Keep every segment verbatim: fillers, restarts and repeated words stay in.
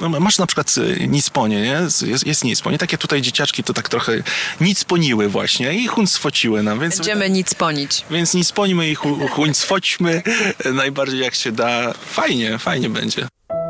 no, masz na przykład nicponie, nie? Jest, jest nicponie. Takie tutaj dzieciaczki to tak trochę nicponiły właśnie i huncwociły nam. Więc będziemy nicponić. Więc nicponimy i hu, huncwoćmy najbardziej jak się da. Fajnie, fajnie będzie.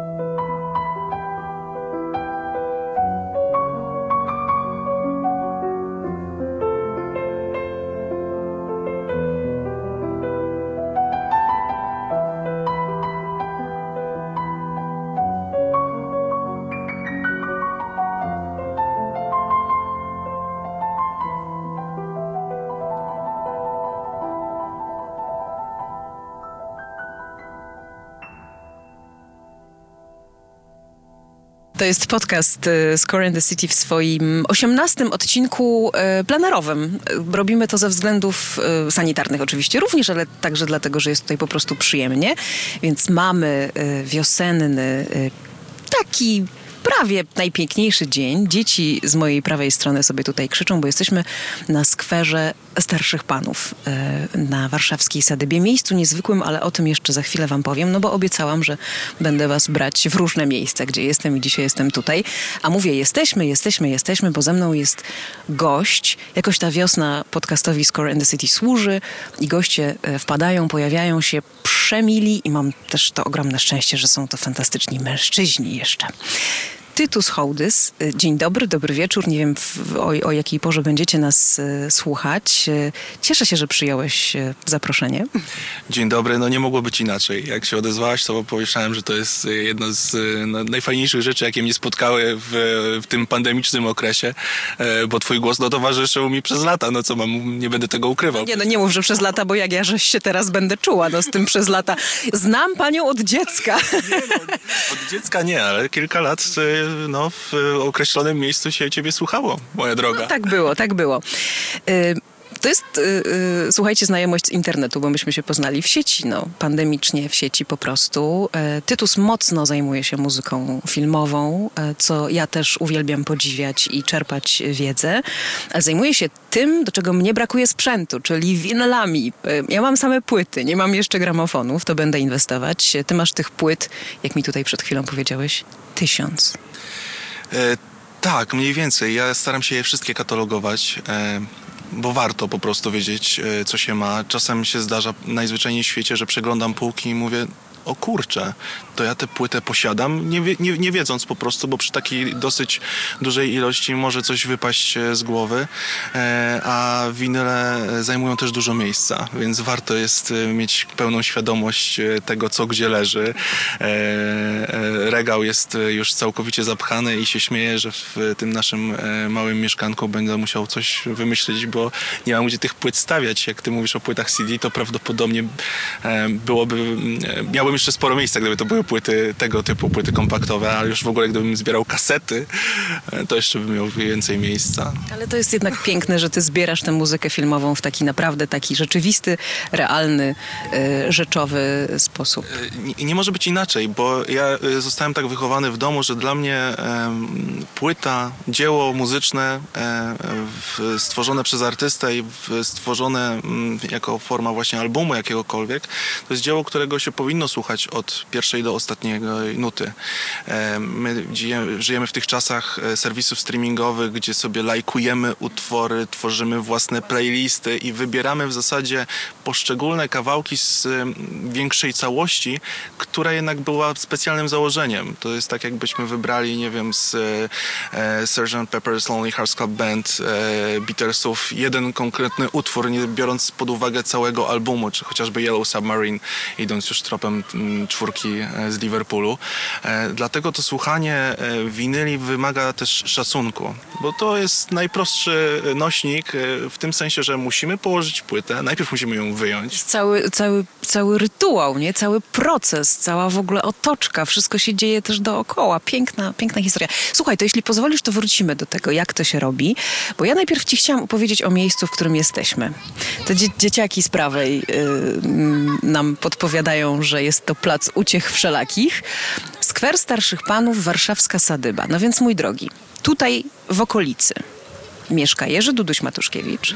To jest podcast Score and the City w swoim osiemnastym odcinku plenerowym. Robimy to ze względów sanitarnych oczywiście również, ale także dlatego, że jest tutaj po prostu przyjemnie. Więc mamy wiosenny, taki prawie najpiękniejszy dzień. Dzieci z mojej prawej strony sobie tutaj krzyczą, bo jesteśmy na skwerze Starszych Panów na warszawskiej Sadybie. Miejscu niezwykłym, ale o tym jeszcze za chwilę wam powiem, no bo obiecałam, że będę was brać w różne miejsca, gdzie jestem i dzisiaj jestem tutaj. A mówię jesteśmy, jesteśmy, jesteśmy, bo ze mną jest gość. Jakoś ta wiosna podcastowi Score and the City służy i goście wpadają, pojawiają się przemili i mam też to ogromne szczęście, że są to fantastyczni mężczyźni jeszcze. Tytus Hołdys. Dzień dobry, dobry wieczór. Nie wiem w, o, o jakiej porze będziecie nas e, słuchać. E, cieszę się, że przyjąłeś e, zaproszenie. Dzień dobry. No nie mogło być inaczej. Jak się odezwałaś, to pomyślałem, że to jest jedno z no, najfajniejszych rzeczy, jakie mnie spotkały w, w tym pandemicznym okresie, e, bo twój głos no, towarzyszył mi przez lata. No co mam, nie będę tego ukrywał. Nie, no nie mów, że przez lata, bo jak ja żeś się teraz będę czuła no, z tym przez lata. Znam panią od dziecka. Nie, no, od dziecka nie, ale kilka lat no, w określonym miejscu się ciebie słuchało, moja droga. No, tak było, tak było. Y- To jest, yy, słuchajcie, znajomość z internetu, bo myśmy się poznali w sieci, no, pandemicznie w sieci po prostu. Yy, Tytus mocno zajmuje się muzyką filmową, yy, co ja też uwielbiam podziwiać i czerpać wiedzę. Ale zajmuje się tym, do czego mnie brakuje sprzętu, czyli winylami. Yy, ja mam same płyty, nie mam jeszcze gramofonów, to będę inwestować. Ty masz tych płyt, jak mi tutaj przed chwilą powiedziałeś, tysiąc. E, tak, mniej więcej. Ja staram się je wszystkie katalogować. E... Bo warto po prostu wiedzieć, co się ma. Czasem się zdarza najzwyczajniej w świecie, że przeglądam półki i mówię, o kurczę, to ja tę płytę posiadam, nie, wie, nie, nie wiedząc po prostu, bo przy takiej dosyć dużej ilości może coś wypaść z głowy, e, a winyle zajmują też dużo miejsca, więc warto jest mieć pełną świadomość tego, co gdzie leży. E, e, regał jest już całkowicie zapchany i się śmieję, że w tym naszym e, małym mieszkanku będę musiał coś wymyślić, bo nie mam gdzie tych płyt stawiać. Jak ty mówisz o płytach C D, to prawdopodobnie e, byłoby, e, miałbym jeszcze sporo miejsca, gdyby to były płyty tego typu, płyty kompaktowe, ale już w ogóle gdybym zbierał kasety, to jeszcze bym miał więcej miejsca. Ale to jest jednak piękne, że ty zbierasz tę muzykę filmową w taki naprawdę taki rzeczywisty, realny, y, rzeczowy sposób. Nie, nie może być inaczej, bo ja zostałem tak wychowany w domu, że dla mnie e, płyta, dzieło muzyczne e, w, stworzone przez artystę i w, stworzone m, jako forma właśnie albumu jakiegokolwiek, to jest dzieło, którego się powinno słuchać od pierwszej do ostatniego nuty. My żyjemy w tych czasach serwisów streamingowych, gdzie sobie lajkujemy utwory, tworzymy własne playlisty i wybieramy w zasadzie poszczególne kawałki z większej całości, która jednak była specjalnym założeniem. To jest tak, jakbyśmy wybrali, nie wiem, z sergeant Pepper's Lonely Hearts Club Band Beatlesów jeden konkretny utwór, nie biorąc pod uwagę całego albumu, czy chociażby Yellow Submarine, idąc już tropem czwórki z Liverpoolu. E, dlatego to słuchanie winyli wymaga też szacunku, bo to jest najprostszy nośnik w tym sensie, że musimy położyć płytę, najpierw musimy ją wyjąć. Cały, cały, cały rytuał, nie? Cały proces, cała w ogóle otoczka, wszystko się dzieje też dookoła. Piękna, piękna historia. Słuchaj, to jeśli pozwolisz, to wrócimy do tego, jak to się robi, bo ja najpierw ci chciałam opowiedzieć o miejscu, w którym jesteśmy. Te dzie- dzieciaki z prawej yy, nam podpowiadają, że jest to plac uciech wszelakich. Skwer Starszych Panów, warszawska Sadyba. No więc mój drogi, tutaj w okolicy mieszka Jerzy Duduś Matuszkiewicz,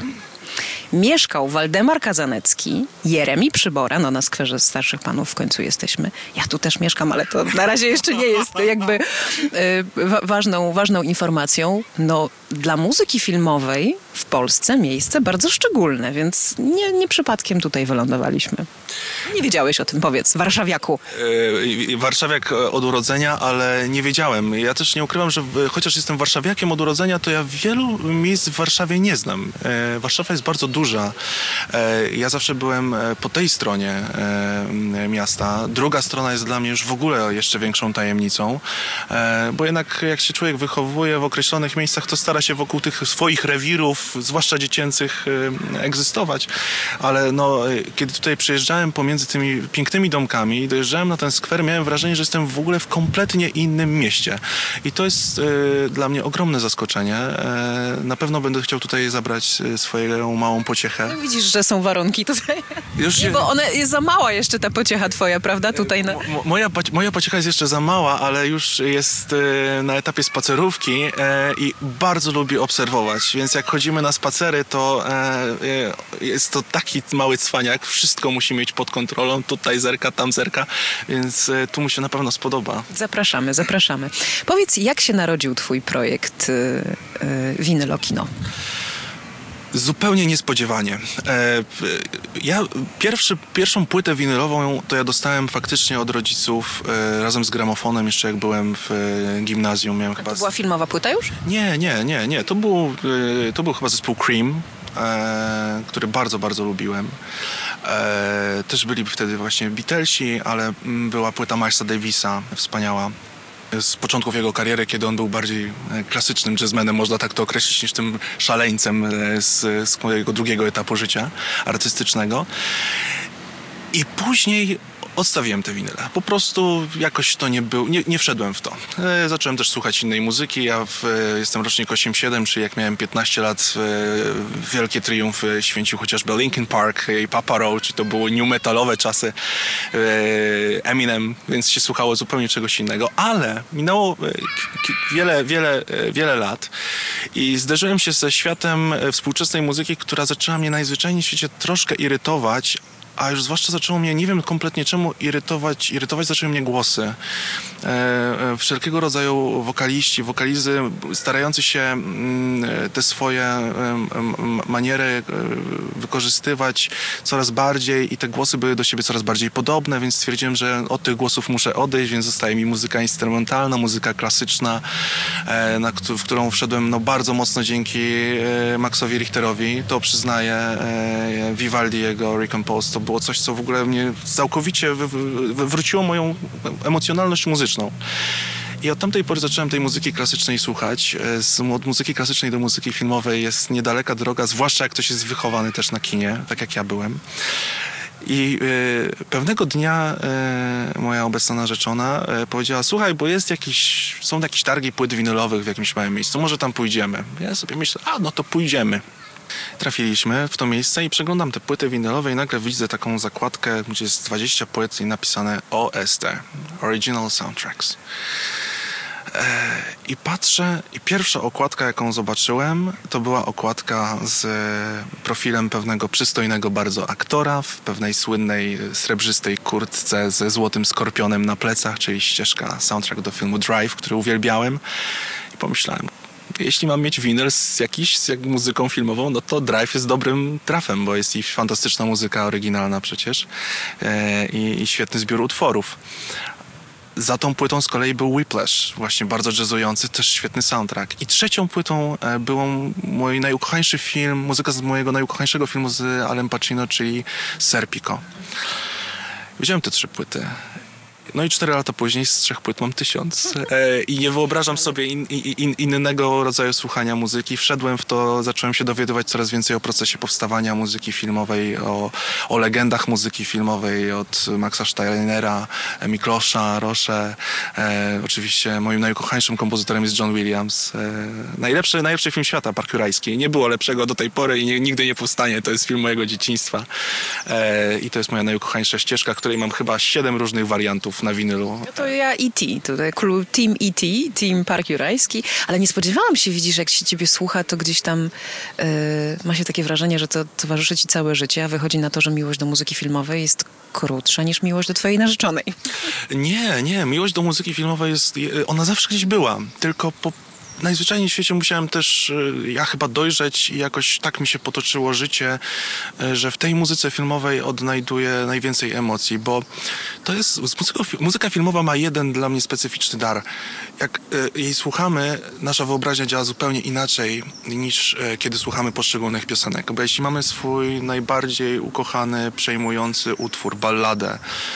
mieszkał Waldemar Kazanecki, Jeremi Przybora, no na skwerze starszych panów w końcu jesteśmy. Ja tu też mieszkam, ale to na razie jeszcze nie jest jakby y, wa- ważną, ważną informacją. No dla muzyki filmowej w Polsce miejsce bardzo szczególne, więc nie, nie przypadkiem tutaj wylądowaliśmy. Nie wiedziałeś o tym, powiedz, warszawiaku. Yy, warszawiak od urodzenia, ale nie wiedziałem. Ja też nie ukrywam, że w, chociaż jestem warszawiakiem od urodzenia, to ja wielu miejsc w Warszawie nie znam. Yy, Warszawa jest bardzo duża. Yy, ja zawsze byłem po tej stronie yy, miasta. Druga strona jest dla mnie już w ogóle jeszcze większą tajemnicą, yy, bo jednak jak się człowiek wychowuje w określonych miejscach, to stara się wokół tych swoich rewirów, zwłaszcza dziecięcych, yy, egzystować. Ale no, yy, kiedy tutaj przyjeżdżałem pomiędzy tymi pięknymi domkami i dojeżdżałem na ten skwer, miałem wrażenie, że jestem w ogóle w kompletnie innym mieście. I to jest y, dla mnie ogromne zaskoczenie. Y, na pewno będę chciał tutaj zabrać y, swoją małą pociechę. No widzisz, że są warunki tutaj. Już Nie, się... bo ona jest za mała jeszcze ta pociecha twoja, prawda? Tutaj na... Mo- moja, moja pociecha jest jeszcze za mała, ale już jest y, na etapie spacerówki y, i bardzo lubię obserwować. Więc jak chodzimy na spacery, to y, y, jest to taki mały cwaniak. Wszystko musi mieć pod kontrolą. Tutaj zerka, tam zerka. Więc y, tu mu się na pewno spodoba. Zapraszamy, zapraszamy. Powiedz, jak się narodził twój projekt y, y, Winylo Kino? Zupełnie niespodziewanie. E, ja pierwszy, pierwszą płytę winylową to ja dostałem faktycznie od rodziców e, razem z gramofonem, jeszcze jak byłem w e, gimnazjum. Miałem chyba To z... była filmowa płyta już? Nie, nie, nie, nie. To był, e, to był chyba zespół Cream, e, który bardzo, bardzo lubiłem. E, też byli wtedy właśnie Beatlesi, ale m, była płyta Milesa Davisa, wspaniała. Z początków jego kariery, kiedy on był bardziej klasycznym jazzmenem, można tak to określić, niż tym szaleńcem z, z jego drugiego etapu życia artystycznego. I później odstawiłem te winyle. Po prostu jakoś to nie był, nie, nie wszedłem w to. E, zacząłem też słuchać innej muzyki. Ja w, e, jestem rocznik osiemdziesiąt siedem, czyli jak miałem piętnaście lat, e, wielkie triumfy święcił chociażby Linkin Park i Papa Roach, i to były new metalowe czasy, e, Eminem, więc się słuchało zupełnie czegoś innego. Ale minęło e, k- wiele, wiele, e, wiele lat i zderzyłem się ze światem współczesnej muzyki, która zaczęła mnie najzwyczajniej w świecie troszkę irytować, a już zwłaszcza zaczęło mnie, nie wiem kompletnie czemu, irytować, irytować zaczęły mnie głosy. E, e, wszelkiego rodzaju wokaliści, wokalizy starający się m, te swoje m, m, maniery e, wykorzystywać coraz bardziej i te głosy były do siebie coraz bardziej podobne, więc stwierdziłem, że od tych głosów muszę odejść, więc zostaje mi muzyka instrumentalna, muzyka klasyczna, e, na, w którą wszedłem no, bardzo mocno dzięki e, Maxowi Richterowi. To przyznaję, e, Vivaldiego Recompose, to było coś, co w ogóle mnie całkowicie wy, wy, wywróciło moją emocjonalność muzyczną. I od tamtej pory zacząłem tej muzyki klasycznej słuchać. Z, od muzyki klasycznej do muzyki filmowej jest niedaleka droga, zwłaszcza jak ktoś jest wychowany też na kinie, tak jak ja byłem. I y, pewnego dnia y, moja obecna narzeczona y, powiedziała: słuchaj, bo jest jakiś, są jakieś targi płyt winylowych w jakimś małym miejscu, może tam pójdziemy. Ja sobie myślę, a no to pójdziemy. Trafiliśmy w to miejsce i przeglądam te płyty winylowe i nagle widzę taką zakładkę, gdzie jest dwadzieścia płyt i napisane O S T, Original Soundtracks. I patrzę i pierwsza okładka, jaką zobaczyłem, to była okładka z profilem pewnego przystojnego bardzo aktora w pewnej słynnej srebrzystej kurtce ze złotym skorpionem na plecach, czyli ścieżka, soundtrack do filmu Drive, który uwielbiałem. I pomyślałem, jeśli mam mieć winyl z jakiś, z jak muzyką filmową, no to Drive jest dobrym trafem, bo jest i fantastyczna muzyka oryginalna przecież e, i, i świetny zbiór utworów. Za tą płytą z kolei był Whiplash, właśnie bardzo jazzujący, też świetny soundtrack. I trzecią płytą e, był mój najukochańszy film, muzyka z mojego najukochańszego filmu z Alem Pacino, czyli Serpico. Widziałem te trzy płyty. No i cztery lata później z trzech płyt mam tysiąc. E, I nie wyobrażam sobie in, in, innego rodzaju słuchania muzyki. Wszedłem w to, zacząłem się dowiadywać coraz więcej o procesie powstawania muzyki filmowej, o, o legendach muzyki filmowej od Maxa Steinera, Miklosza, Roche. E, oczywiście moim najukochańszym kompozytorem jest John Williams. E, najlepszy, najlepszy film świata, Park Jurajski. Nie było lepszego do tej pory i nie, nigdy nie powstanie. To jest film mojego dzieciństwa. E, I to jest moja najukochańsza ścieżka, której mam chyba siedem różnych wariantów autografów na winylu. No to ja E T, tutaj klub Team E T, Team Park Jurajski, ale nie spodziewałam się, widzisz, jak się ciebie słucha, to gdzieś tam yy, ma się takie wrażenie, że to towarzyszy ci całe życie, a wychodzi na to, że miłość do muzyki filmowej jest krótsza niż miłość do twojej narzeczonej. Nie, nie, miłość do muzyki filmowej jest, ona zawsze gdzieś była, tylko po najzwyczajniej w świecie musiałem też ja chyba dojrzeć i jakoś tak mi się potoczyło życie, że w tej muzyce filmowej odnajduję najwięcej emocji, bo to jest, muzyka, muzyka filmowa ma jeden dla mnie specyficzny dar. Jak jej słuchamy, nasza wyobraźnia działa zupełnie inaczej niż kiedy słuchamy poszczególnych piosenek, bo jeśli mamy swój najbardziej ukochany, przejmujący utwór, balladę,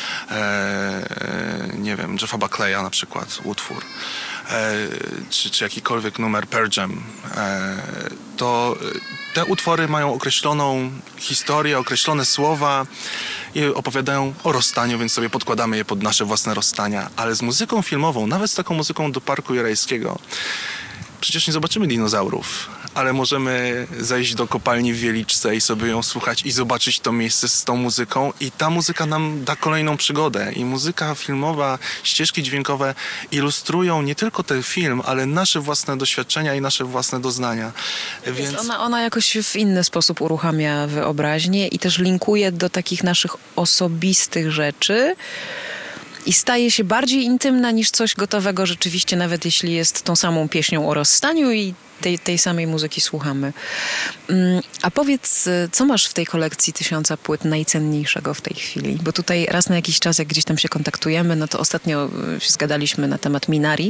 e, nie wiem, Jeffa Buckleya na przykład, utwór, E, czy, czy jakikolwiek numer Pearl Jam, e, to te utwory mają określoną historię, określone słowa i opowiadają o rozstaniu, więc sobie podkładamy je pod nasze własne rozstania. Ale z muzyką filmową, nawet z taką muzyką do Parku Jurajskiego, przecież nie zobaczymy dinozaurów, ale możemy zejść do kopalni w Wieliczce i sobie ją słuchać i zobaczyć to miejsce z tą muzyką i ta muzyka nam da kolejną przygodę. I muzyka filmowa, ścieżki dźwiękowe ilustrują nie tylko ten film, ale nasze własne doświadczenia i nasze własne doznania. Więc... Ona, ona jakoś w inny sposób uruchamia wyobraźnię i też linkuje do takich naszych osobistych rzeczy, i staje się bardziej intymna niż coś gotowego rzeczywiście, nawet jeśli jest tą samą pieśnią o rozstaniu i tej, tej samej muzyki słuchamy. A powiedz, co masz w tej kolekcji tysiąca płyt najcenniejszego w tej chwili? Bo tutaj raz na jakiś czas, jak gdzieś tam się kontaktujemy, no to ostatnio się zgadaliśmy na temat Minari,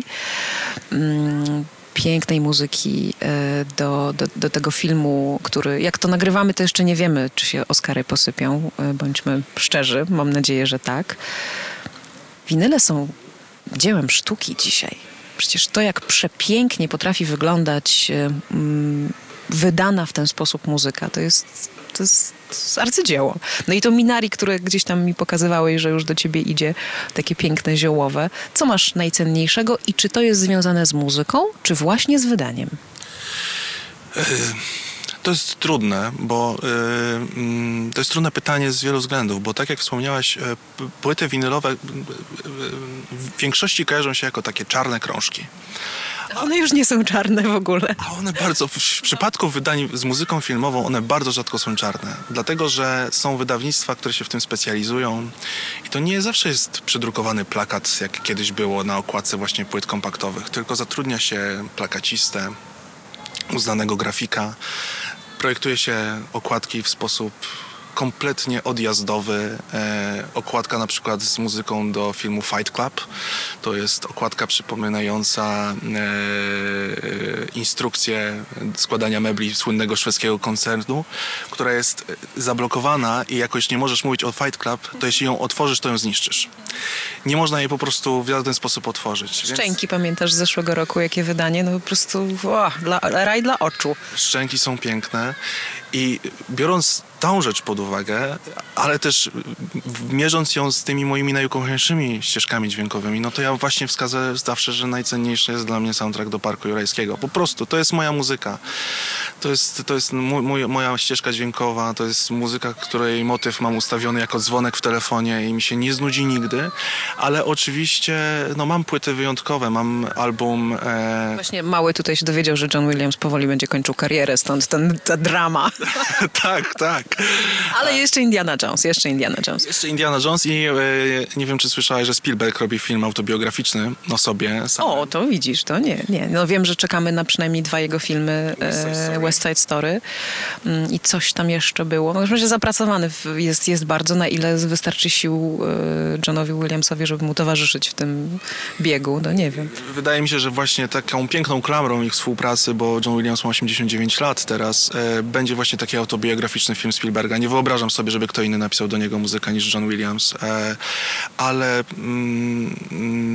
pięknej muzyki do, do, do tego filmu, który, jak to nagrywamy, to jeszcze nie wiemy, czy się Oscary posypią. Bądźmy szczerzy, mam nadzieję, że tak. Winyle są dziełem sztuki dzisiaj. Przecież to, jak przepięknie potrafi wyglądać um, wydana w ten sposób muzyka, to jest, to jest, to jest arcydzieło. No i to Minari, które gdzieś tam mi pokazywałeś, że już do ciebie idzie, takie piękne, ziołowe. Co masz najcenniejszego i czy to jest związane z muzyką, czy właśnie z wydaniem? To jest trudne, bo y, to jest trudne pytanie z wielu względów, bo tak jak wspomniałaś, płyty winylowe w większości kojarzą się jako takie czarne krążki. One już nie są czarne w ogóle. A one bardzo, w przypadku wydań z muzyką filmową, one bardzo rzadko są czarne. Dlatego, że są wydawnictwa, które się w tym specjalizują i to nie zawsze jest przedrukowany plakat, jak kiedyś było na okładce właśnie płyt kompaktowych, tylko zatrudnia się plakacistę, uznanego grafika. Projektuje się okładki w sposób kompletnie odjazdowy. E, okładka na przykład z muzyką do filmu Fight Club. To jest okładka przypominająca e, instrukcję składania mebli słynnego szwedzkiego koncernu, która jest zablokowana i jakoś nie możesz mówić o Fight Club, to jeśli ją otworzysz, to ją zniszczysz. Nie można jej po prostu w żaden sposób otworzyć. Szczęki, więc... pamiętasz z zeszłego roku, jakie wydanie? No po prostu o, dla, raj dla oczu. Szczęki są piękne i biorąc tą rzecz pod uwagę, ale też mierząc ją z tymi moimi najukochańszymi ścieżkami dźwiękowymi, no to ja właśnie wskazuję zawsze, że najcenniejszy jest dla mnie soundtrack do Parku Jurajskiego. Po prostu, to jest moja muzyka. To jest, to jest mój, mój, moja ścieżka dźwiękowa, to jest muzyka, której motyw mam ustawiony jako dzwonek w telefonie i mi się nie znudzi nigdy, ale oczywiście no, mam płyty wyjątkowe, mam album... E... Właśnie mały tutaj się dowiedział, że John Williams powoli będzie kończył karierę, stąd ten, ta drama. tak, tak. Ale jeszcze Indiana Jones, jeszcze Indiana Jones. Jeszcze Indiana Jones i e, nie wiem, czy słyszałeś, że Spielberg robi film autobiograficzny o sobie samym. O, to widzisz, to nie, nie. No wiem, że czekamy na przynajmniej dwa jego filmy, West Side Story, West Side Story. Mm, i coś tam jeszcze było. No w każdym razie zapracowany jest, jest bardzo, na ile wystarczy sił e, Johnowi Williamsowi, żeby mu towarzyszyć w tym biegu, no nie wiem. Wydaje mi się, że właśnie taką piękną klamrą ich współpracy, bo John Williams ma osiemdziesiąt dziewięć lat teraz, e, będzie właśnie taki autobiograficzny film Spielberga. Nie wyobrażam sobie, żeby kto inny napisał do niego muzykę niż John Williams, e, ale mm,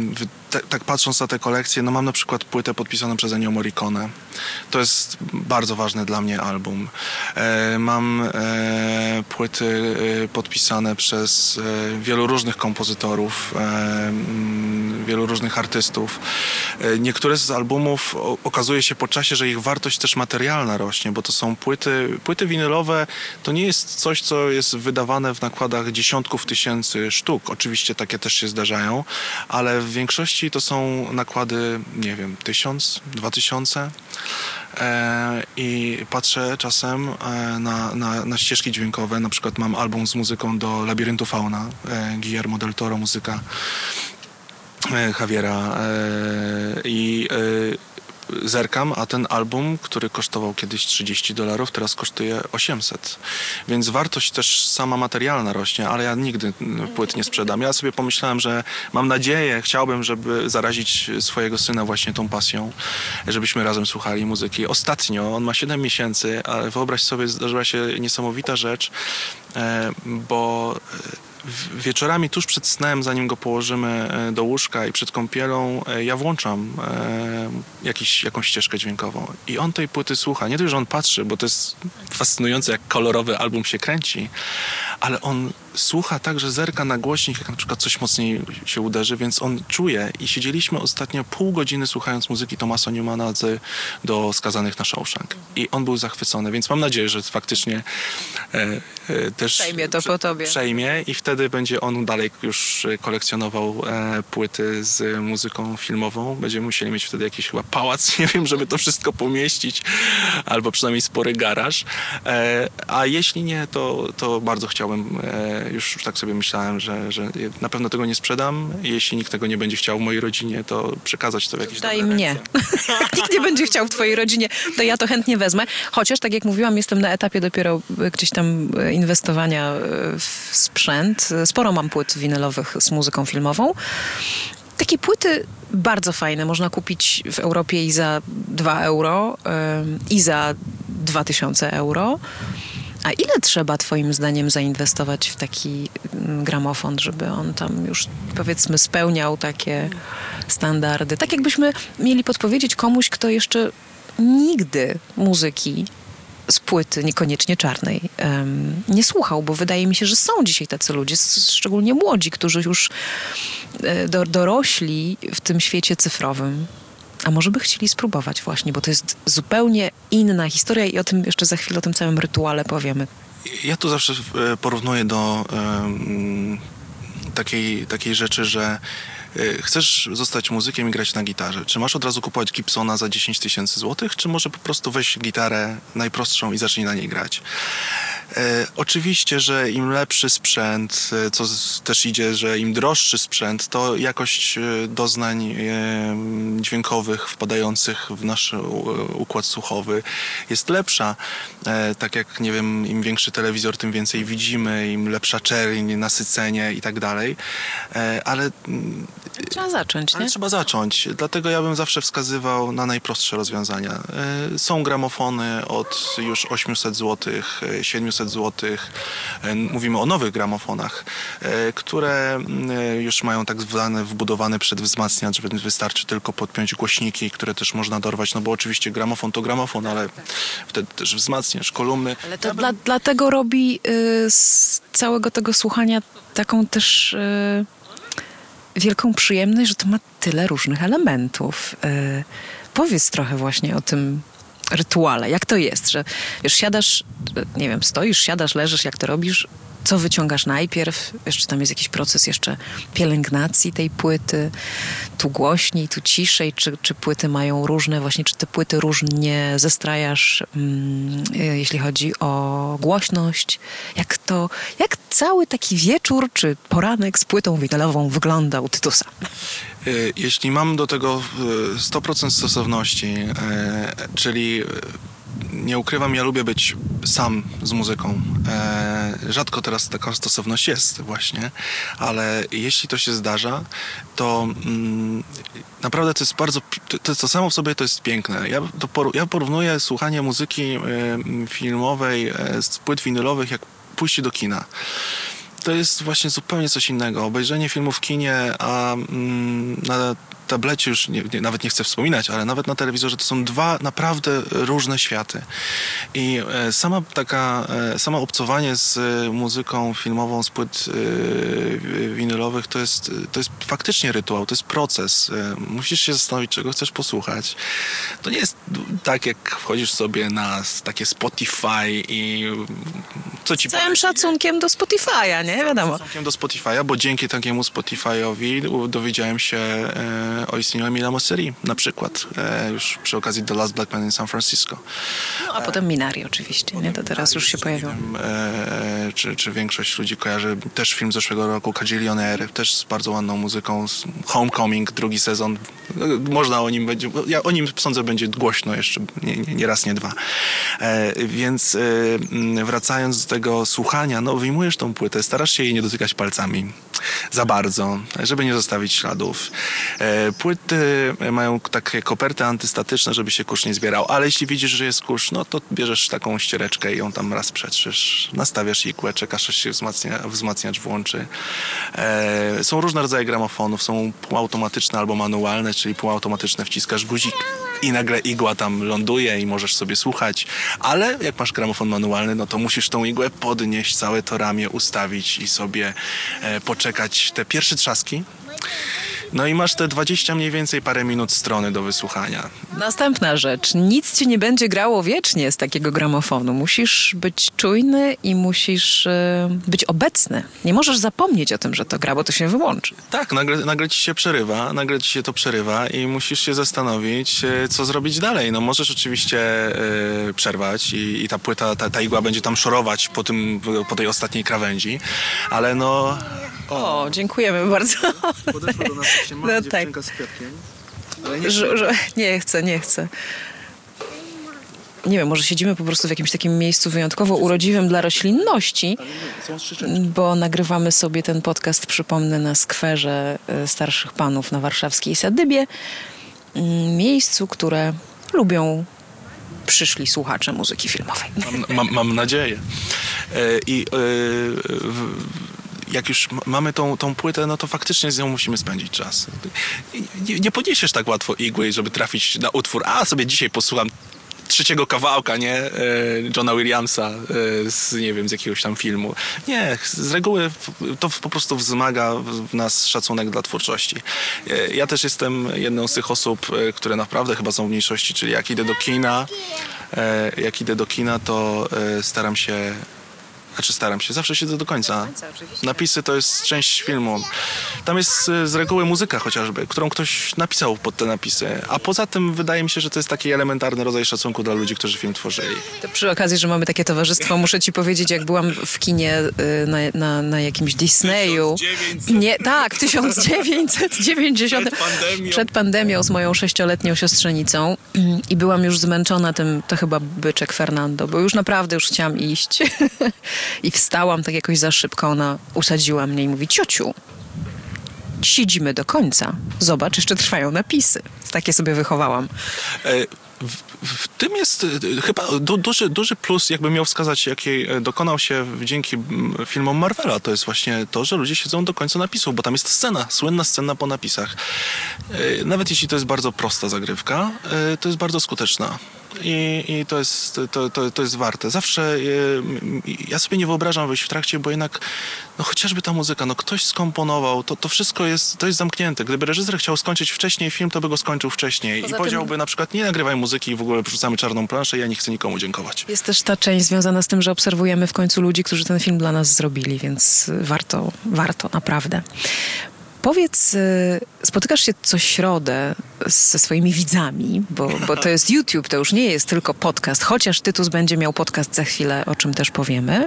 te, tak patrząc na te kolekcje, no mam na przykład płytę podpisaną przez Ennio Morricone. To jest bardzo ważny dla mnie album. E, mam e, płyty e, podpisane przez e, wielu różnych kompozytorów, e, m, wielu różnych artystów. E, niektóre z albumów o, okazuje się po czasie, że ich wartość też materialna rośnie, bo to są płyty, płyty winylowe, to nie jest coś, co jest wydawane w nakładach dziesiątków tysięcy sztuk. Oczywiście takie też się zdarzają, ale w większości to są nakłady, nie wiem, tysiąc, dwa tysiące. E, I patrzę czasem e, na, na, na ścieżki dźwiękowe. Na przykład mam album z muzyką do Labiryntu Fauna, e, Guillermo del Toro, muzyka e, Javiera e, i e, zerkam, a ten album, który kosztował kiedyś trzydzieści dolarów, teraz kosztuje osiemset. Więc wartość też sama materialna rośnie, ale ja nigdy płyt nie sprzedam. Ja sobie pomyślałem, że mam nadzieję, chciałbym, żeby zarazić swojego syna właśnie tą pasją, żebyśmy razem słuchali muzyki. Ostatnio, on ma siedem miesięcy, ale wyobraź sobie, zdarzyła się niesamowita rzecz, bo wieczorami tuż przed snem, zanim go położymy do łóżka i przed kąpielą, ja włączam jakiś, jakąś ścieżkę dźwiękową i on tej płyty słucha. Nie tylko, że on patrzy, bo to jest fascynujące, jak kolorowy album się kręci, ale on słucha tak, że zerka na głośnik, jak na przykład coś mocniej się uderzy, więc on czuje. I siedzieliśmy ostatnio pół godziny słuchając muzyki Thomasa Newmana z, do Skazanych na Shawshank. I on był zachwycony, więc mam nadzieję, że faktycznie e, e, też przejmie to po tobie. Przejmie i wtedy będzie on dalej już kolekcjonował e, płyty z muzyką filmową. Będziemy musieli mieć wtedy jakiś chyba pałac, nie wiem, żeby to wszystko pomieścić, albo przynajmniej spory garaż. E, a jeśli nie, to, to bardzo chciałbym e, Już, już tak sobie myślałem, że, że na pewno tego nie sprzedam. Jeśli nikt tego nie będzie chciał w mojej rodzinie, to przekazać to w jakiś Daj mnie. Nikt nie będzie chciał w twojej rodzinie, to ja to chętnie wezmę. Chociaż, tak jak mówiłam, jestem na etapie dopiero gdzieś tam inwestowania w sprzęt. Sporo mam płyt winylowych z muzyką filmową. Takie płyty bardzo fajne. Można kupić w Europie i za dwa euro, i za dwa tysiące euro. A ile trzeba twoim zdaniem zainwestować w taki gramofon, żeby on tam już, powiedzmy, spełniał takie standardy? Tak jakbyśmy mieli podpowiedzieć komuś, kto jeszcze nigdy muzyki z płyty, niekoniecznie czarnej, um, nie słuchał, bo wydaje mi się, że są dzisiaj tacy ludzie, szczególnie młodzi, którzy już do, dorośli w tym świecie cyfrowym. A może by chcieli spróbować właśnie, bo to jest zupełnie inna historia i o tym jeszcze za chwilę, o tym całym rytuale powiemy. Ja tu zawsze porównuję do um, takiej, takiej rzeczy, że chcesz zostać muzykiem i grać na gitarze. Czy masz od razu kupować Gibsona za dziesięć tysięcy złotych, czy może po prostu weź gitarę najprostszą i zacznij na niej grać? E, oczywiście, że im lepszy sprzęt, co z, też idzie, że im droższy sprzęt, to jakość doznań e, dźwiękowych wpadających w nasz układ słuchowy jest lepsza. E, tak jak, nie wiem, im większy telewizor, tym więcej widzimy, im lepsza czerń, nasycenie i tak dalej. E, ale Trzeba zacząć, Ale nie? trzeba zacząć. Dlatego ja bym zawsze wskazywał na najprostsze rozwiązania. Są gramofony od już osiemset złotych, siedemset złotych. Mówimy o nowych gramofonach, które już mają tak zwany wbudowany przedwzmacniacz, więc wystarczy tylko podpiąć głośniki, które też można dorwać, no bo oczywiście gramofon to gramofon, ale wtedy też wzmacniacz, kolumny. Ale to ja dla, bym... dlatego robi y, z całego tego słuchania taką też... Y... wielką przyjemność, że to ma tyle różnych elementów. Yy, powiedz trochę właśnie o tym rytuale. Jak to jest, że wiesz, siadasz, nie wiem, stoisz, siadasz, leżysz, jak to robisz, co wyciągasz najpierw? Wiesz, czy tam jest jakiś proces jeszcze pielęgnacji tej płyty? Tu głośniej, tu ciszej? Czy, czy płyty mają różne, właśnie, czy te płyty różnie zestrajasz, mm, jeśli chodzi o głośność? Jak to, jak cały taki wieczór, czy poranek z płytą winylową wygląda u Tytusa? Jeśli mam do tego sto procent stosowności, czyli nie ukrywam, ja lubię być sam z muzyką. E, rzadko teraz taka stosowność jest właśnie, ale jeśli to się zdarza, to mm, naprawdę to jest bardzo, to, to samo w sobie to jest piękne. Ja, to por, ja porównuję słuchanie muzyki e, filmowej e, z płyt winylowych jak pójście do kina. To jest właśnie zupełnie coś innego. Obejrzenie filmu w kinie, a mm, na tablecie już nie, nie, nawet nie chcę wspominać, ale nawet na telewizorze to są dwa naprawdę różne światy. I e, sama taka, e, sama obcowanie z e, muzyką filmową, z płyt e, winylowych, to jest, to jest faktycznie rytuał, to jest proces. E, musisz się zastanowić, czego chcesz posłuchać. To nie jest tak, jak wchodzisz sobie na takie Spotify i co ci Z całym szacunkiem do Spotify'a, nie? Wiadomo. Z szacunkiem do Spotify'a, bo dzięki takiemu Spotify'owi dowiedziałem się e, o istnieniu Emila Mosseri, na przykład, e, już przy okazji The Last Black Man in San Francisco. No, a potem Minari oczywiście, nie? To teraz już się pojawiło. E, czy, czy większość ludzi kojarzy też film z zeszłego roku, Kadzilioner, też z bardzo ładną muzyką, Homecoming, drugi sezon. Można o nim będzie, ja o nim sądzę będzie głośno jeszcze, nie, nie, nie raz, nie dwa. E, więc e, wracając do tego słuchania, no wyjmujesz tą płytę, starasz się jej nie dotykać palcami za bardzo, żeby nie zostawić śladów. E, płyty mają takie koperty antystatyczne, żeby się kurz nie zbierał, ale jeśli widzisz, że jest kurz, no to bierzesz taką ściereczkę i ją tam raz przetrzysz, nastawiasz igłę, czekasz, aż się wzmacnia, wzmacniacz włączy. E, są różne rodzaje gramofonów, są półautomatyczne albo manualne, czyli półautomatyczne, wciskasz guzik i nagle igła tam ląduje i możesz sobie słuchać, ale jak masz gramofon manualny, no to musisz tą igłę podnieść, całe to ramię ustawić i sobie e, poczekać te pierwsze trzaski. No i masz te dwadzieścia mniej więcej parę minut strony do wysłuchania. Następna rzecz. Nic ci nie będzie grało wiecznie z takiego gramofonu. Musisz być czujny i musisz e, być obecny. Nie możesz zapomnieć o tym, że to gra, bo to się wyłączy. Tak, nagle, nagle ci się przerywa, nagle ci się to przerywa i musisz się zastanowić, e, co zrobić dalej. No możesz oczywiście e, przerwać i, i ta płyta, ta, ta igła będzie tam szorować po, tym, po tej ostatniej krawędzi, ale no... O, o dziękujemy bardzo. Podeszła do nas właśnie mała no, dziewczynka tak. z kwiatkiem. Ale nie, Że, że, nie chcę, nie chcę. Nie wiem, może siedzimy po prostu w jakimś takim miejscu wyjątkowo urodziwym dla roślinności, bo nagrywamy sobie ten podcast, przypomnę, na skwerze starszych panów na warszawskiej Sadybie. Miejscu, które lubią przyszli słuchacze muzyki filmowej. Mam, mam, mam nadzieję. I jak już mamy tą, tą płytę, no to faktycznie z nią musimy spędzić czas. Nie, nie podniesiesz tak łatwo igły, żeby trafić na utwór, a sobie dzisiaj posłucham trzeciego kawałka, nie? Johna Williamsa z, nie wiem, z jakiegoś tam filmu. Nie, z reguły to po prostu wzmaga w nas szacunek dla twórczości. Ja też jestem jedną z tych osób, które naprawdę chyba są w mniejszości, czyli jak idę do kina, jak idę do kina, to staram się Znaczy staram się, zawsze siedzę do końca. Napisy to jest część filmu. Tam jest z reguły muzyka chociażby, którą ktoś napisał pod te napisy. A poza tym wydaje mi się, że to jest taki elementarny rodzaj szacunku dla ludzi, którzy film tworzyli. To przy okazji, że mamy takie towarzystwo, muszę ci powiedzieć, jak byłam w kinie na, na, na jakimś Disneyu. Nie, tak, w tysiąc dziewięćset dziewięćdziesiątym. Przed pandemią. Przed pandemią z moją sześcioletnią siostrzenicą. I byłam już zmęczona tym, to chyba byczek Fernando, bo już naprawdę już chciałam iść. I wstałam tak jakoś za szybko, ona usadziła mnie i mówi: ciociu, siedzimy do końca, zobacz, jeszcze trwają napisy. Takie sobie wychowałam. E, w, w tym jest e, chyba du, duży, duży plus, jakby miał wskazać, jaki dokonał się dzięki filmom Marvela. To jest właśnie to, że ludzie siedzą do końca napisów, bo tam jest scena, słynna scena po napisach. E, nawet jeśli to jest bardzo prosta zagrywka, e, to jest bardzo skuteczna. I, i to, jest, to, to, to jest warte. Zawsze y, ja sobie nie wyobrażam wyjść w trakcie, bo jednak no chociażby ta muzyka, no ktoś skomponował, to, to wszystko jest, to jest zamknięte. Gdyby reżyser chciał skończyć wcześniej film, to by go skończył wcześniej. Poza I powiedziałby tym... na przykład: nie nagrywaj muzyki i w ogóle wrzucamy czarną planszę, ja nie chcę nikomu dziękować. Jest też ta część związana z tym, że obserwujemy w końcu ludzi, którzy ten film dla nas zrobili, więc warto, warto naprawdę. Powiedz, spotykasz się co środę ze swoimi widzami, bo, bo to jest YouTube, to już nie jest tylko podcast, chociaż Tytus będzie miał podcast za chwilę, o czym też powiemy.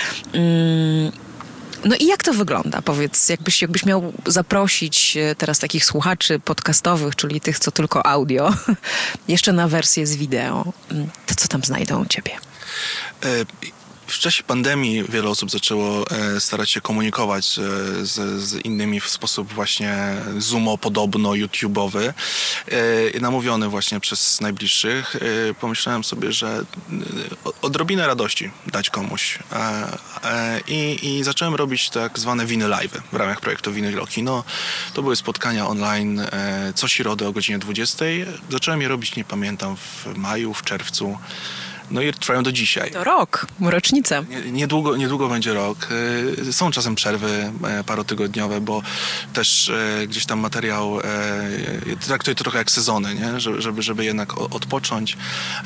No i jak to wygląda? Powiedz, jakbyś, jakbyś miał zaprosić teraz takich słuchaczy podcastowych, czyli tych, co tylko audio, jeszcze na wersję z wideo, to co tam znajdą u ciebie? w czasie pandemii wiele osób zaczęło e, starać się komunikować e, z, z innymi w sposób właśnie Zoomo-podobno, YouTube'owy. E, namówiony właśnie przez najbliższych. E, pomyślałem sobie, że e, odrobinę radości dać komuś. E, e, i, I zacząłem robić tak zwane winy live'y w ramach projektu Vinyl Kino. To były spotkania online e, co środę o godzinie dwudziestej. Zacząłem je robić, nie pamiętam, w maju, w czerwcu. No i trwają do dzisiaj. To rok, rocznica. Nie, niedługo, niedługo będzie rok. Są czasem przerwy parotygodniowe, bo też gdzieś tam materiał traktuję to trochę jak sezony, nie? Żeby, żeby jednak odpocząć,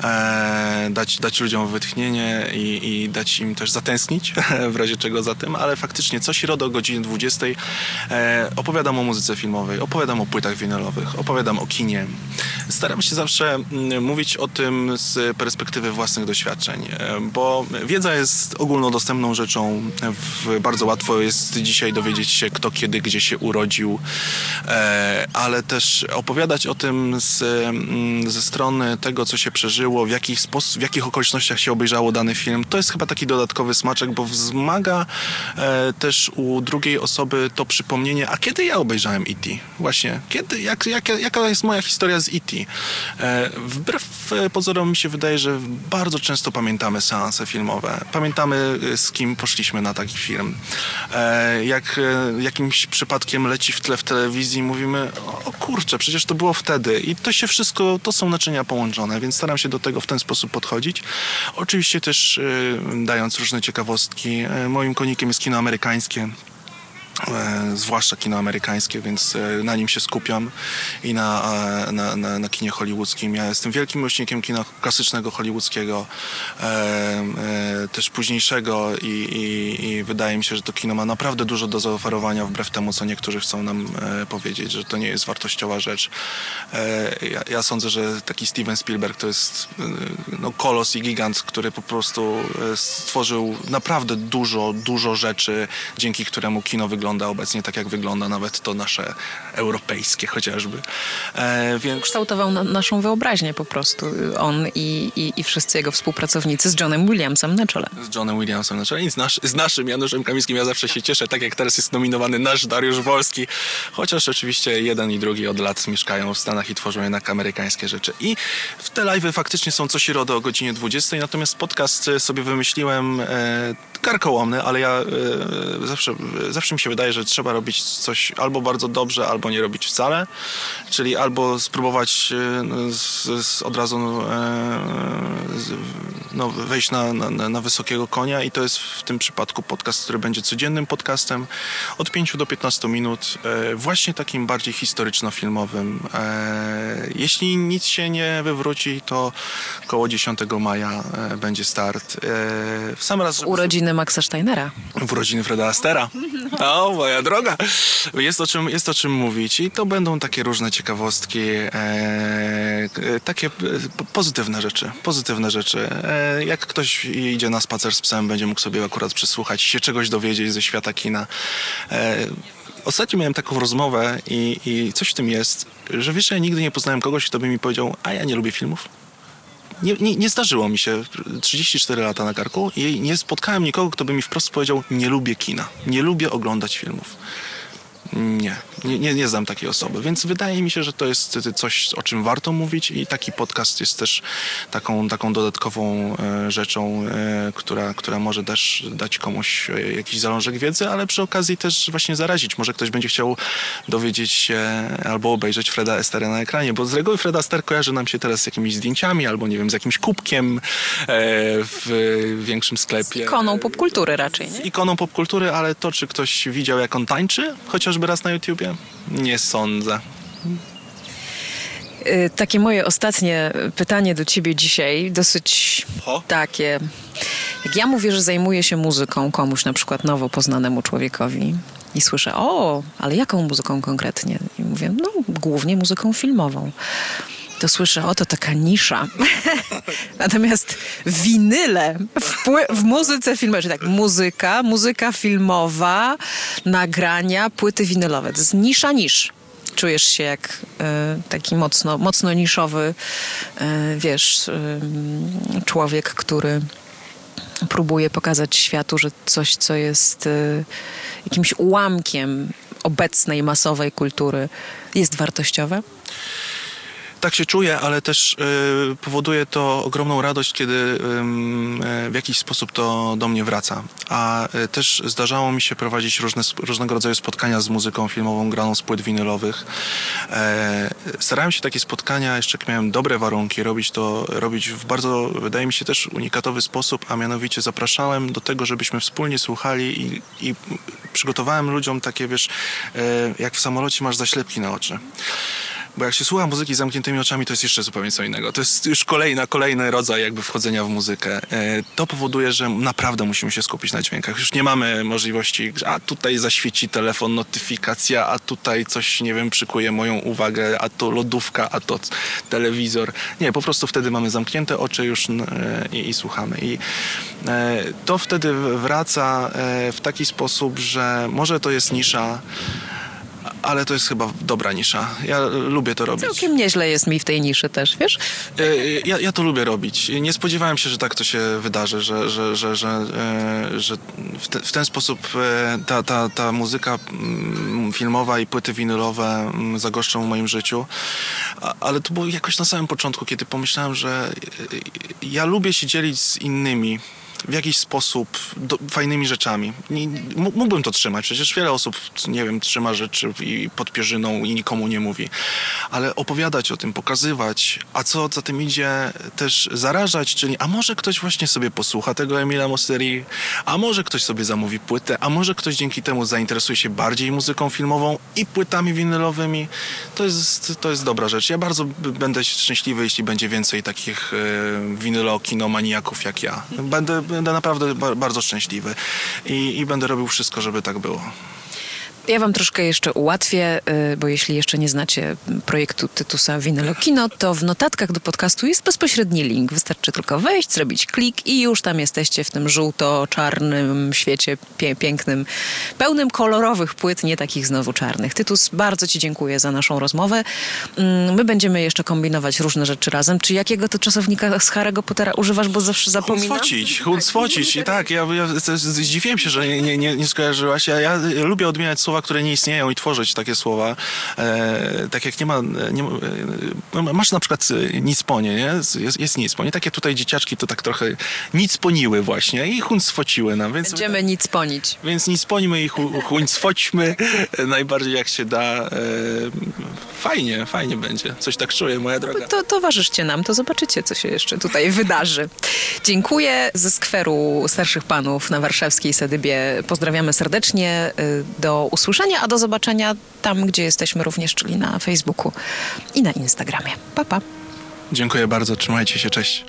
dać, dać ludziom wytchnienie i, i dać im też zatęsknić w razie czego za tym, ale faktycznie co środę o godzinie dwudziestej opowiadam o muzyce filmowej, opowiadam o płytach winylowych, opowiadam o kinie. Staram się zawsze mówić o tym z perspektywy własnych doświadczeń, bo wiedza jest ogólnodostępną rzeczą. Bardzo łatwo jest dzisiaj dowiedzieć się, kto kiedy, gdzie się urodził, ale też opowiadać o tym z, ze strony tego, co się przeżyło, w jakich sposób, w jakich okolicznościach się obejrzało dany film. To jest chyba taki dodatkowy smaczek, bo wzmaga też u drugiej osoby to przypomnienie, a kiedy ja obejrzałem E T? Właśnie, kiedy, jak, jak, jaka jest moja historia z E T? Wbrew pozorom mi się wydaje, że bardzo często pamiętamy seanse filmowe. Pamiętamy, z kim poszliśmy na taki film. Jak jakimś przypadkiem leci w tle w telewizji, mówimy, o kurczę, przecież to było wtedy. I to się wszystko, to są naczynia połączone, więc staram się do tego w ten sposób podchodzić. Oczywiście też dając różne ciekawostki. Moim konikiem jest kino amerykańskie. E, zwłaszcza kino amerykańskie, więc e, na nim się skupiam i na, e, na, na, na kinie hollywoodzkim. Ja jestem wielkim miłośnikiem kina klasycznego hollywoodzkiego, e, e, też późniejszego i, i, i wydaje mi się, że to kino ma naprawdę dużo do zaoferowania, wbrew temu, co niektórzy chcą nam e, powiedzieć, że to nie jest wartościowa rzecz. E, ja, ja sądzę, że taki Steven Spielberg to jest e, no, kolos i gigant, który po prostu e, stworzył naprawdę dużo, dużo rzeczy, dzięki któremu kino wygląda obecnie tak, jak wygląda nawet to nasze europejskie chociażby. E, więc... Kształtował na, naszą wyobraźnię po prostu. On i, i, i wszyscy jego współpracownicy z Johnem Williamsem na czele. Z Johnem Williamsem na czele i z, nasz, z naszym Januszem Kamińskim. Ja zawsze się cieszę, tak jak teraz jest nominowany nasz Dariusz Wolski. Chociaż oczywiście jeden i drugi od lat mieszkają w Stanach i tworzą jednak amerykańskie rzeczy. I w te live'y faktycznie są co środę o godzinie dwudziestej, natomiast podcast sobie wymyśliłem e, karkołomny, ale ja e, zawsze, zawsze mi się wydaje, że trzeba robić coś albo bardzo dobrze, albo nie robić wcale. Czyli albo spróbować z, z, od razu z, no, wejść na, na, na wysokiego konia i to jest w tym przypadku podcast, który będzie codziennym podcastem od pięciu do piętnastu minut, właśnie takim bardziej historyczno-filmowym. Jeśli nic się nie wywróci, to koło dziesiątego maja będzie start. W sam raz, żeby... Urodziny Maxa Steinera. W urodziny Freda Astera. O, moja droga. Jest o czym, jest o czym mówić i to będą takie różne ciekawostki, e, takie pozytywne rzeczy, pozytywne rzeczy. E, jak ktoś idzie na spacer z psem, będzie mógł sobie akurat przysłuchać, się czegoś dowiedzieć ze świata kina. E, Ostatnio miałem taką rozmowę i, i coś w tym jest, że wiesz, ja nigdy nie poznałem kogoś, kto by mi powiedział, a ja nie lubię filmów. Nie, nie, nie zdarzyło mi się trzydzieści cztery lata na karku i nie spotkałem nikogo, kto by mi wprost powiedział, nie lubię kina, nie lubię oglądać filmów. Nie, nie, nie, nie znam takiej osoby, więc wydaje mi się, że to jest coś, o czym warto mówić i taki podcast jest też taką, taką dodatkową e, rzeczą, e, która, która może też dać komuś e, jakiś zalążek wiedzy, ale przy okazji też właśnie zarazić. Może ktoś będzie chciał dowiedzieć się albo obejrzeć Freda Astera na ekranie, bo z reguły Fred Astaire kojarzy nam się teraz z jakimiś zdjęciami albo nie wiem, z jakimś kubkiem e, w większym sklepie. Z ikoną popkultury raczej, nie? Z ikoną popkultury, ale to, czy ktoś widział, jak on tańczy, chociaż raz na YouTubie? Nie sądzę. Takie moje ostatnie pytanie do ciebie dzisiaj, dosyć Ho? takie. Jak ja mówię, że zajmuję się muzyką komuś, na przykład nowo poznanemu człowiekowi i słyszę, o, ale jaką muzyką konkretnie? I mówię, no głównie muzyką filmową. To słyszę, o, to taka nisza. Natomiast winyle w, pły- w muzyce filmowej, czyli tak, muzyka, muzyka filmowa, nagrania, płyty winylowe. To jest nisza nisz. Czujesz się jak y, taki mocno, mocno niszowy, y, wiesz, y, człowiek, który próbuje pokazać światu, że coś, co jest y, jakimś ułamkiem obecnej, masowej kultury, jest wartościowe? Tak się czuję, ale też y, powoduje to ogromną radość, kiedy y, y, w jakiś sposób to do mnie wraca. A y, też zdarzało mi się prowadzić różne, różnego rodzaju spotkania z muzyką filmową graną z płyt winylowych. E, starałem się takie spotkania, jeszcze jak miałem dobre warunki, robić to robić w bardzo, wydaje mi się, też unikatowy sposób, a mianowicie zapraszałem do tego, żebyśmy wspólnie słuchali i, i przygotowałem ludziom takie, wiesz, e, jak w samolocie masz zaślepki na oczy. Bo jak się słucha muzyki z zamkniętymi oczami, to jest jeszcze zupełnie co innego. To jest już kolejna, kolejny rodzaj jakby wchodzenia w muzykę. To powoduje, że naprawdę musimy się skupić na dźwiękach. Już nie mamy możliwości, a tutaj zaświeci telefon, notyfikacja, a tutaj coś, nie wiem, przykuje moją uwagę, a to lodówka, a to telewizor. Nie, po prostu wtedy mamy zamknięte oczy już i, i słuchamy. I to wtedy wraca w taki sposób, że może to jest nisza, ale to jest chyba dobra nisza. Ja lubię to robić. Całkiem nieźle jest mi w tej niszy też, wiesz? Ja, ja to lubię robić. Nie spodziewałem się, że tak to się wydarzy, że, że, że, że, że w, te, w ten sposób ta, ta, ta muzyka filmowa i płyty winylowe zagoszczą w moim życiu. Ale to było jakoś na samym początku, kiedy pomyślałem, że ja lubię się dzielić z innymi w jakiś sposób do, fajnymi rzeczami. Nie, mógłbym to trzymać. Przecież wiele osób, nie wiem, trzyma rzeczy i pod pierzyną i nikomu nie mówi. Ale opowiadać o tym, pokazywać, a co za tym idzie, też zarażać, czyli a może ktoś właśnie sobie posłucha tego Emila Mossery, a może ktoś sobie zamówi płytę, a może ktoś dzięki temu zainteresuje się bardziej muzyką filmową i płytami winylowymi. To jest, to jest dobra rzecz. Ja bardzo będę szczęśliwy, jeśli będzie więcej takich e, winylo-kinomaniaków jak ja. Będę Będę naprawdę bardzo szczęśliwy i, i będę robił wszystko, żeby tak było. Ja wam troszkę jeszcze ułatwię, bo jeśli jeszcze nie znacie projektu Tytusa Vinylo Kino, to w notatkach do podcastu jest bezpośredni link. Wystarczy tylko wejść, zrobić klik i już tam jesteście w tym żółto-czarnym świecie pie- pięknym, pełnym kolorowych płyt, nie takich znowu czarnych. Tytus, bardzo ci dziękuję za naszą rozmowę. My będziemy jeszcze kombinować różne rzeczy razem. Czy jakiego to czasownika z Harry'ego Pottera używasz, bo zawsze zapominam? Huncwocić, huncwocić. I tak, ja, ja zdziwiłem się, że nie, nie, nie skojarzyłaś. Ja, ja lubię odmieniać słowa, które nie istnieją i tworzyć takie słowa. E, tak jak nie ma... Nie, e, masz na przykład nicponie, nie? Jest, jest nicponie. Takie tutaj dzieciaczki to tak trochę nicponiły właśnie i huncwociły nam. Więc, Będziemy nicponić. Więc nicponimy i hu, huncwoćmy najbardziej jak się da. E, fajnie, fajnie będzie. Coś tak czuję, moja droga. To towarzyszcie nam, to zobaczycie, co się jeszcze tutaj wydarzy. Dziękuję ze skweru Starszych Panów na warszawskiej Sadybie. Pozdrawiamy serdecznie. Do usłyszenia, a do zobaczenia tam, gdzie jesteśmy również, czyli na Facebooku i na Instagramie. Pa, pa. Dziękuję bardzo, trzymajcie się, cześć.